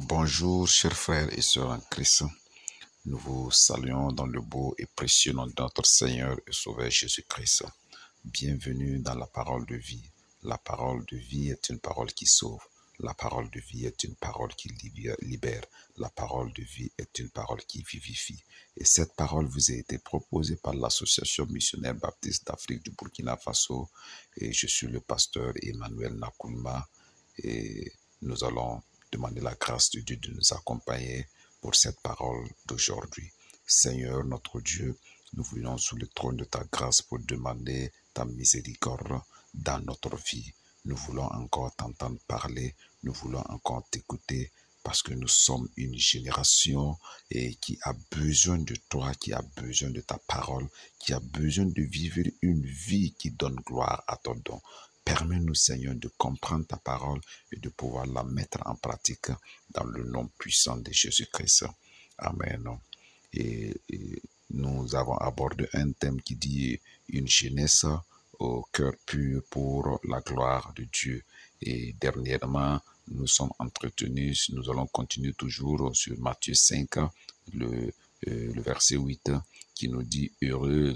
Bonjour, chers frères et sœurs en Christ. Nous vous saluons dans le beau et précieux nom de notre Seigneur et Sauveur Jésus-Christ. Bienvenue dans la parole de vie. La parole de vie est une parole qui sauve. La parole de vie est une parole qui libère. La parole de vie est une parole qui vivifie. Et cette parole vous a été proposée par l'Association missionnaire baptiste d'Afrique du Burkina Faso. Et je suis le pasteur Emmanuel Nakoulma. Et nous allons demander la grâce de Dieu de nous accompagner pour cette parole d'aujourd'hui. Seigneur notre Dieu, nous venons sous le trône de ta grâce pour demander ta miséricorde dans notre vie. Nous voulons encore t'entendre parler, nous voulons encore t'écouter parce que nous sommes une génération qui a besoin de toi, qui a besoin de ta parole, qui a besoin de vivre une vie qui donne gloire à ton nom. Permets-nous, Seigneur, de comprendre ta parole et de pouvoir la mettre en pratique dans le nom puissant de Jésus-Christ. Amen. Et nous avons abordé un thème qui dit une jeunesse au cœur pur pour la gloire de Dieu. Et dernièrement, nous sommes entretenus, nous allons continuer toujours sur Matthieu 5, le verset 8, qui nous dit « Heureux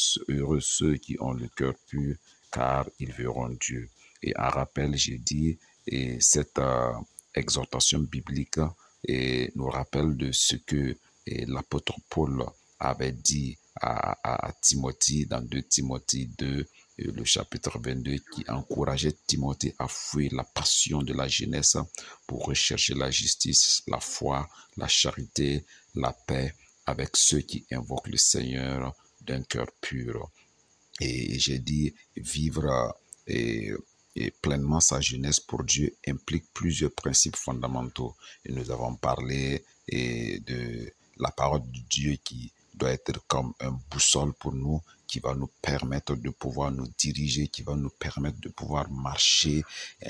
ceux qui ont le cœur pur, car ils verront Dieu. » Et en rappel, j'ai dit, et cette exhortation biblique nous rappelle de ce que l'apôtre Paul avait dit à Timothée dans 2 Timothée 2, le chapitre 22, qui encourageait Timothée à fuir la passion de la jeunesse pour rechercher la justice, la foi, la charité, la paix avec ceux qui invoquent le Seigneur d'un cœur pur. Et j'ai dit vivre et pleinement sa jeunesse pour Dieu implique plusieurs principes fondamentaux. Et nous avons parlé de la parole de Dieu qui doit être comme un boussole pour nous, qui va nous permettre de pouvoir nous diriger, qui va nous permettre de pouvoir marcher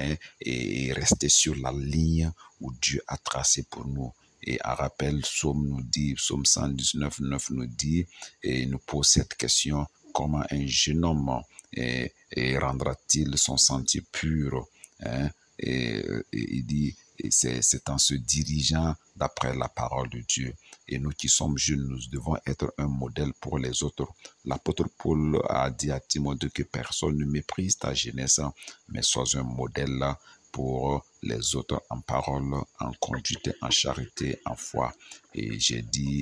et rester sur la ligne où Dieu a tracé pour nous. Et à rappel, Psaume 119, 9 nous dit et nous pose cette question: comment un jeune homme rendra-t-il son sentier pur? Et il dit, c'est en se dirigeant d'après la parole de Dieu. Et nous qui sommes jeunes, nous devons être un modèle pour les autres. L'apôtre Paul a dit à Timothée que personne ne méprise ta jeunesse, mais sois un modèle pour les autres en parole, en conduite, en charité, en foi. Et j'ai dit,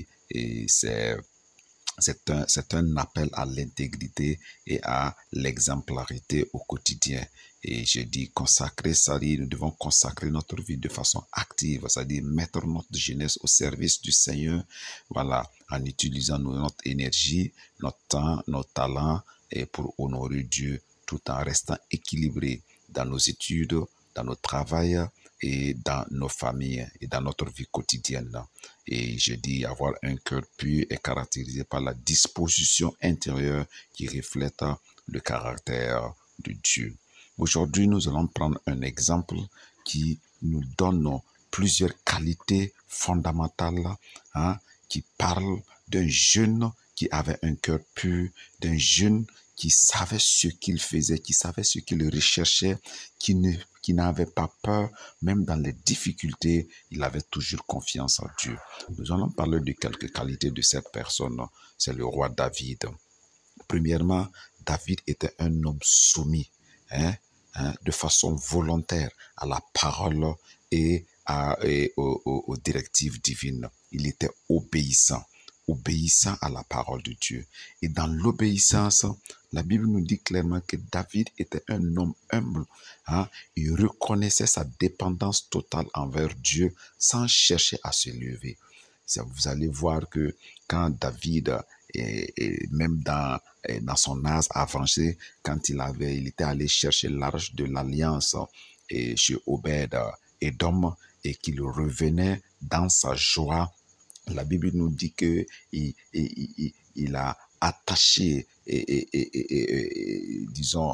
c'est un appel à l'intégrité et à l'exemplarité au quotidien. Et je dis consacrer, c'est-à-dire nous devons consacrer notre vie de façon active, c'est-à-dire mettre notre jeunesse au service du Seigneur, voilà, en utilisant notre énergie, notre temps, nos talents et pour honorer Dieu tout en restant équilibré dans nos études, dans notre travail et dans nos familles et dans notre vie quotidienne. Et je dis avoir un cœur pur est caractérisé par la disposition intérieure qui reflète le caractère de Dieu. Aujourd'hui, nous allons prendre un exemple qui nous donne plusieurs qualités fondamentales qui parlent d'un jeune qui avait un cœur pur, d'un jeune qui savait ce qu'il faisait, qui savait ce qu'il recherchait, qui n'avait pas peur, même dans les difficultés, il avait toujours confiance en Dieu. Nous allons parler de quelques qualités de cette personne. C'est le roi David. Premièrement, David était un homme soumis, de façon volontaire à la parole et aux directives divines. Il était obéissant à la parole de Dieu. Et dans l'obéissance, la Bible nous dit clairement que David était un homme humble. Il reconnaissait sa dépendance totale envers Dieu sans chercher à se lever. Vous allez voir que quand David, même dans son âge avancé, quand il était allé chercher l'arche de l'alliance chez Obed-Édom et qu'il revenait dans sa joie, la Bible nous dit que il a attaché, disons,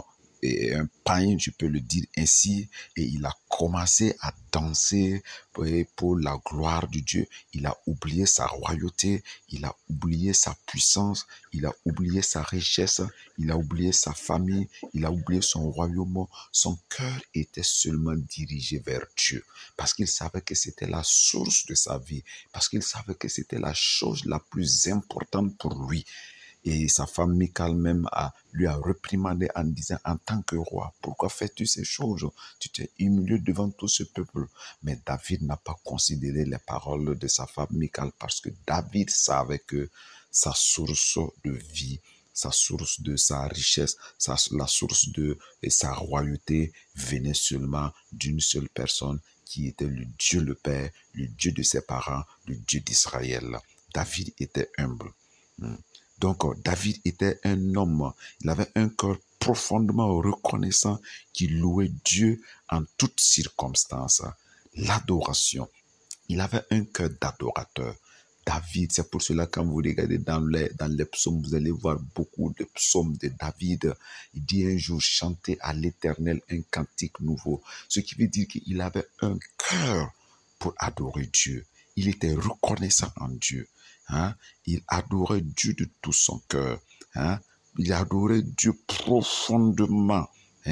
un païen, je peux le dire ainsi, et il a commencé à danser pour la gloire de Dieu. Il a oublié sa royauté, il a oublié sa puissance, il a oublié sa richesse, il a oublié sa famille, il a oublié son royaume. Son cœur était seulement dirigé vers Dieu parce qu'il savait que c'était la source de sa vie, parce qu'il savait que c'était la chose la plus importante pour lui. Et sa femme Michal même lui a réprimandé en disant, en tant que roi, pourquoi fais-tu ces choses? Tu t'es humilié devant tout ce peuple. Mais David n'a pas considéré les paroles de sa femme Michal parce que David savait que sa source de vie, sa source de sa richesse, la source de sa royauté venait seulement d'une seule personne qui était le Dieu le Père, le Dieu de ses parents, le Dieu d'Israël. David était humble. Donc, David était un homme, il avait un cœur profondément reconnaissant qui louait Dieu en toutes circonstances. L'adoration, il avait un cœur d'adorateur. David, c'est pour cela quand vous regardez dans les psaumes, vous allez voir beaucoup de psaumes de David. Il dit un jour, chantez à l'Éternel un cantique nouveau. Ce qui veut dire qu'il avait un cœur pour adorer Dieu. Il était reconnaissant en Dieu. Il adorait Dieu de tout son cœur. Il adorait Dieu profondément.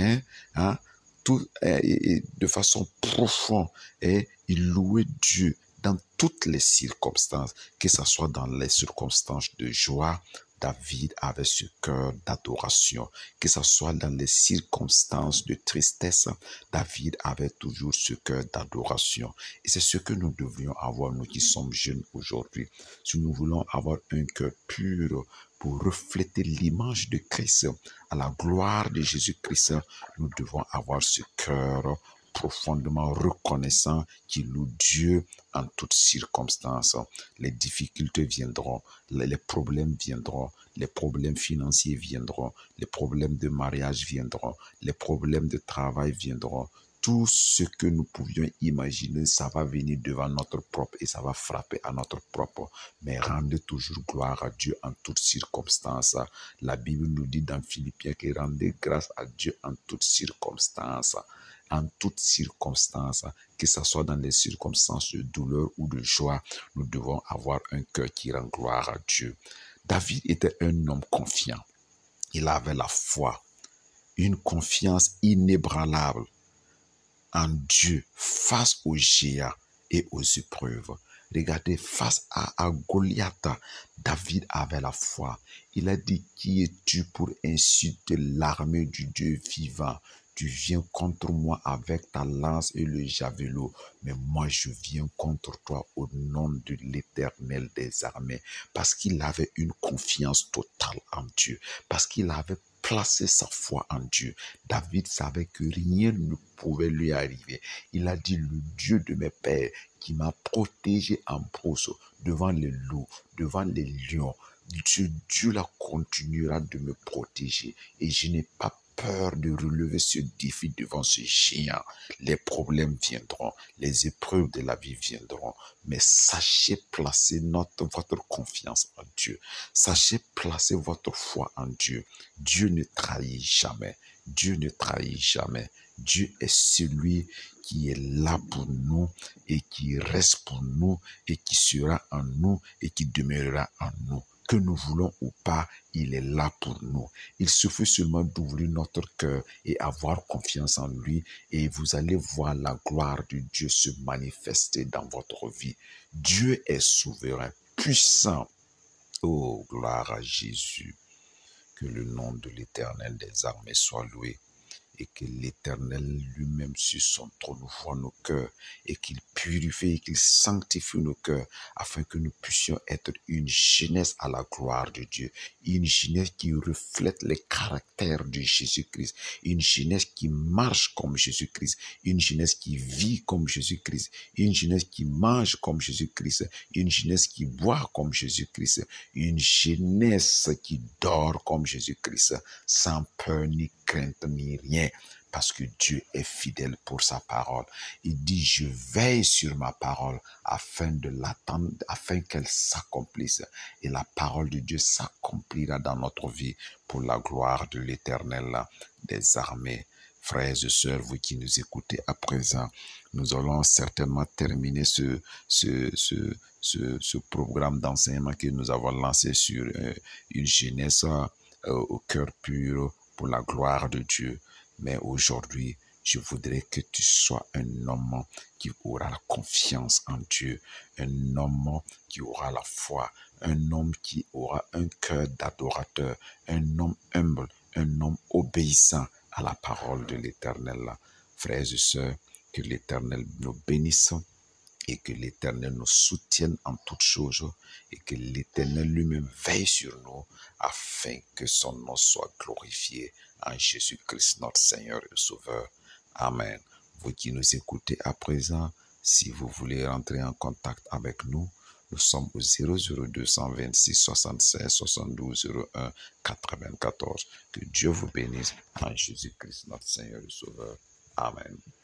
De façon profonde. Et il louait Dieu dans toutes les circonstances, que ce soit dans les circonstances de joie. David avait ce cœur d'adoration, que ce soit dans les circonstances de tristesse, David avait toujours ce cœur d'adoration. Et c'est ce que nous devrions avoir, nous qui sommes jeunes aujourd'hui. Si nous voulons avoir un cœur pur pour refléter l'image de Christ, à la gloire de Jésus-Christ, nous devons avoir ce cœur profondément reconnaissant qui loue Dieu en toutes circonstances. Les difficultés viendront, les problèmes viendront, les problèmes financiers viendront, les problèmes de mariage viendront, les problèmes de travail viendront. Tout ce que nous pouvions imaginer, ça va venir devant notre propre et ça va frapper à notre propre. Mais rendez toujours gloire à Dieu en toutes circonstances. La Bible nous dit dans Philippiens que rendez grâce à Dieu en toutes circonstances. En toutes circonstances, que ce soit dans les circonstances de douleur ou de joie, nous devons avoir un cœur qui rend gloire à Dieu. David était un homme confiant. Il avait la foi, une confiance inébranlable en Dieu face aux géants et aux épreuves. Regardez, face à Goliath, David avait la foi. Il a dit, qui es-tu pour insulter l'armée du Dieu vivant? Tu viens contre moi avec ta lance et le javelot, mais moi je viens contre toi au nom de l'Éternel des armées. Parce qu'il avait une confiance totale en Dieu, parce qu'il avait placé sa foi en Dieu. David savait que rien ne pouvait lui arriver. Il a dit, le Dieu de mes pères qui m'a protégé en brousse devant les loups, devant les lions, Dieu là continuera de me protéger et je n'ai pas peur de relever ce défi devant ce géant. Les problèmes viendront, les épreuves de la vie viendront, mais sachez placer votre confiance en Dieu. Sachez placer votre foi en Dieu. Dieu ne trahit jamais. Dieu ne trahit jamais. Dieu est celui qui est là pour nous et qui reste pour nous et qui sera en nous et qui demeurera en nous. Que nous voulons ou pas, il est là pour nous. Il suffit seulement d'ouvrir notre cœur et avoir confiance en lui et vous allez voir la gloire de Dieu se manifester dans votre vie. Dieu est souverain, puissant. Oh, gloire à Jésus. Que le nom de l'Éternel des armées soit loué. Et que l'Éternel lui-même sur son trône voit nos cœurs et qu'il purifie et qu'il sanctifie nos cœurs afin que nous puissions être une jeunesse à la gloire de Dieu, une jeunesse qui reflète les caractères de Jésus-Christ, une jeunesse qui marche comme Jésus-Christ, une jeunesse qui vit comme Jésus-Christ, une jeunesse qui mange comme Jésus-Christ, une jeunesse qui boit comme Jésus-Christ, une jeunesse qui dort comme Jésus-Christ, sans peur ni crainte ni rien. parce que Dieu est fidèle pour sa parole. Il dit, je veille sur ma parole afin de l'attendre, afin qu'elle s'accomplisse. Et la parole de Dieu s'accomplira dans notre vie pour la gloire de l'Éternel des armées. Frères et sœurs, vous qui nous écoutez à présent, nous allons certainement terminer ce programme d'enseignement que nous avons lancé sur une jeunesse au cœur pur pour la gloire de Dieu. Mais aujourd'hui, je voudrais que tu sois un homme qui aura la confiance en Dieu, un homme qui aura la foi, un homme qui aura un cœur d'adorateur, un homme humble, un homme obéissant à la parole de l'Éternel. Frères et sœurs, que l'Éternel nous bénisse et que l'Éternel nous soutienne en toutes choses et que l'Éternel lui-même veille sur nous afin que son nom soit glorifié en Jésus-Christ notre Seigneur et Sauveur. Amen. Vous qui nous écoutez à présent, si vous voulez rentrer en contact avec nous, nous sommes au 00226 76 72 01 94. Que Dieu vous bénisse en Jésus-Christ notre Seigneur et Sauveur. Amen.